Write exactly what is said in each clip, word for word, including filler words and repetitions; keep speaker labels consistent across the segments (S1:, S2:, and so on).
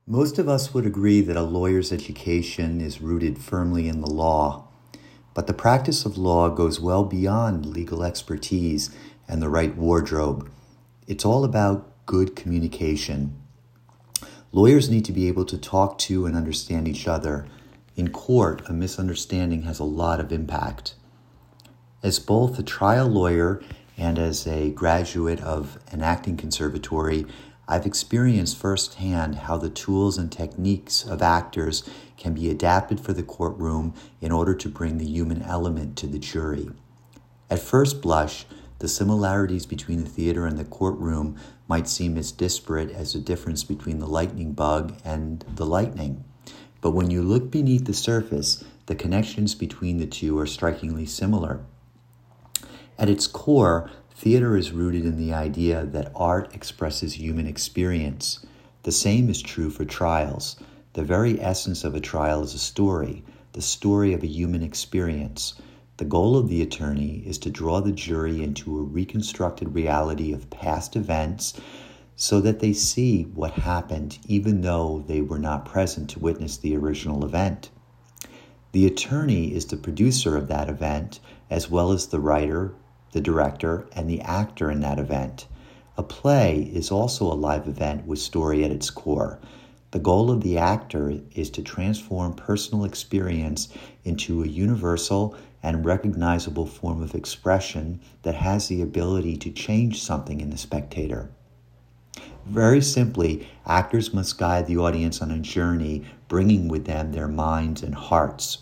S1: Most of us would agree that a lawyer's education is rooted firmly in the law, but the practice of law goes well beyond legal expertise and the right wardrobe. It's all about good communication. Lawyers need to be able to talk to and understand each other. In court, a misunderstanding has a lot of impact. As both a trial lawyer and as a graduate of an acting conservatory, I've experienced firsthand how the tools and techniques of actors can be adapted for the courtroom in order to bring the human element to the jury. At first blush, the similarities between the theater and the courtroom might seem as disparate as the difference between the lightning bug and the lightning. But when you look beneath the surface, the connections between the two are strikingly similar. At its core, theater is rooted in the idea that art expresses human experience. The same is true for trials. The very essence of a trial is a story, the story of a human experience. The goal of the attorney is to draw the jury into a reconstructed reality of past events so that they see what happened even though they were not present to witness the original event. The attorney is the producer of that event as well as the writer, the director, and the actor in that event. A play is also a live event with story at its core. The goal of the actor is to transform personal experience into a universal and recognizable form of expression that has the ability to change something in the spectator. Very simply, actors must guide the audience on a journey, bringing with them their minds and hearts.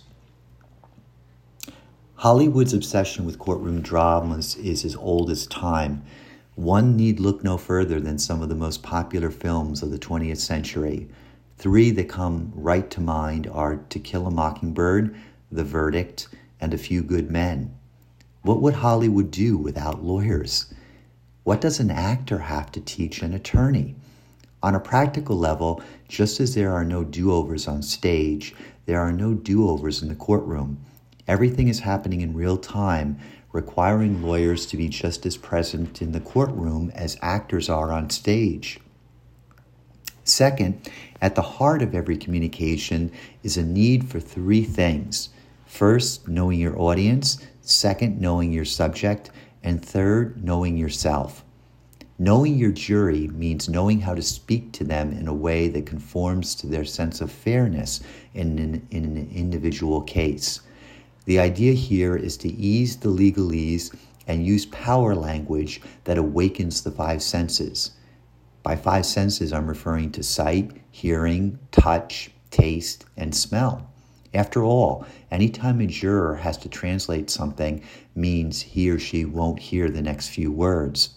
S1: Hollywood's obsession with courtroom dramas is as old as time. One need look no further than some of the most popular films of the twentieth century. Three that come right to mind are To Kill a Mockingbird, The Verdict, and A Few Good Men. What would Hollywood do without lawyers? What does an actor have to teach an attorney? On a practical level, just as there are no do-overs on stage, there are no do-overs in the courtroom. Everything is happening in real time, requiring lawyers to be just as present in the courtroom as actors are on stage. Second, at the heart of every communication is a need for three things. First, knowing your audience. Second, knowing your subject. And third, knowing yourself. Knowing your jury means knowing how to speak to them in a way that conforms to their sense of fairness in an, in an individual case. The idea here is to ease the legalese and use power language that awakens the five senses. By five senses, I'm referring to sight, hearing, touch, taste, and smell. After all, anytime a juror has to translate something means he or she won't hear the next few words.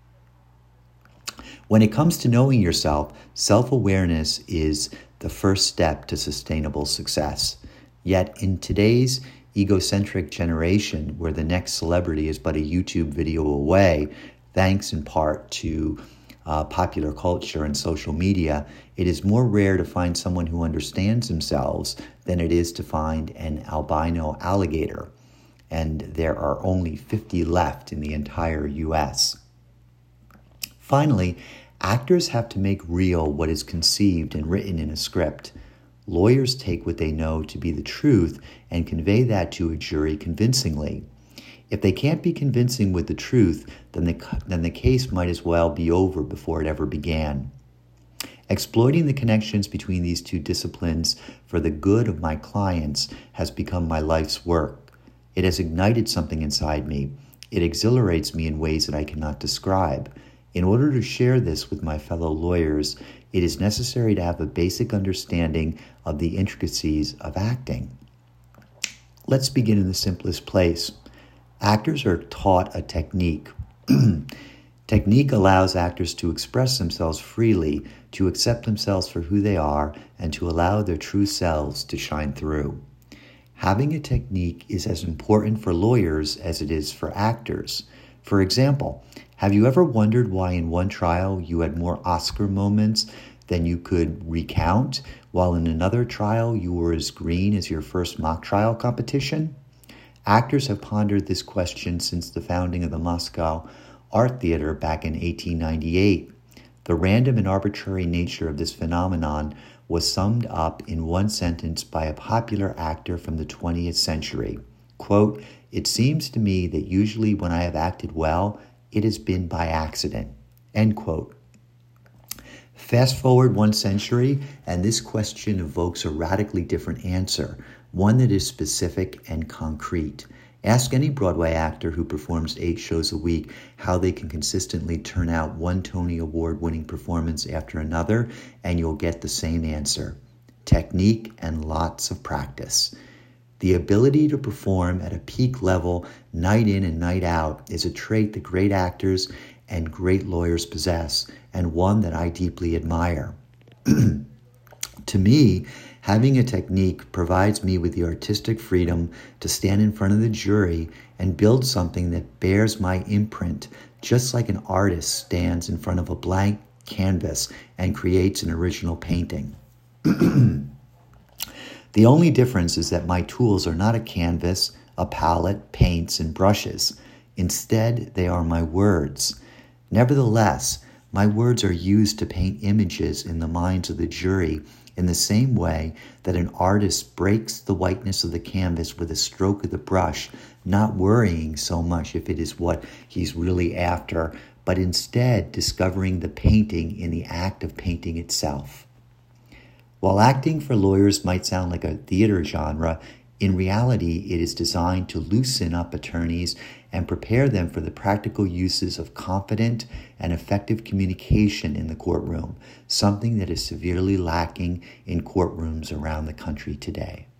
S1: When it comes to knowing yourself, self-awareness is the first step to sustainable success. Yet in today's egocentric generation, where the next celebrity is but a YouTube video away, thanks in part to uh, popular culture and social media, it is more rare to find someone who understands themselves than it is to find an albino alligator. And there are only fifty left in the entire U S. Finally, actors have to make real what is conceived and written in a script. Lawyers take what they know to be the truth and convey that to a jury convincingly. If they can't be convincing with the truth, then the, then the case might as well be over before it ever began. Exploiting the connections between these two disciplines for the good of my clients has become my life's work. It has ignited something inside me. It exhilarates me in ways that I cannot describe. In order to share this with my fellow lawyers, it is necessary to have a basic understanding of the intricacies of acting. Let's begin in the simplest place. Actors are taught a technique. Technique allows actors to express themselves freely, to accept themselves for who they are, and to allow their true selves to shine through. Having a technique is as important for lawyers as it is for actors. For example, have you ever wondered why in one trial you had more Oscar moments than you could recount, while in another trial you were as green as your first mock trial competition? Actors have pondered this question since the founding of the Moscow Art Theater back in eighteen ninety-eight. The random and arbitrary nature of this phenomenon was summed up in one sentence by a popular actor from the twentieth century. Quote, "It seems to me that usually when I have acted well, it has been by accident." End quote. Fast forward one century, and this question evokes a radically different answer, one that is specific and concrete. Ask any Broadway actor who performs eight shows a week how they can consistently turn out one Tony Award-winning performance after another, and you'll get the same answer: technique and lots of practice. The ability to perform at a peak level night in and night out is a trait that great actors and great lawyers possess, and one that I deeply admire. To me, having a technique provides me with the artistic freedom to stand in front of the jury and build something that bears my imprint, just like an artist stands in front of a blank canvas and creates an original painting. The only difference is that my tools are not a canvas, a palette, paints, and brushes. Instead, they are my words. Nevertheless, my words are used to paint images in the minds of the jury in the same way that an artist breaks the whiteness of the canvas with a stroke of the brush, not worrying so much if it is what he's really after, but instead discovering the painting in the act of painting itself. While acting for lawyers might sound like a theater genre, in reality, it is designed to loosen up attorneys and prepare them for the practical uses of confident and effective communication in the courtroom, something that is severely lacking in courtrooms around the country today.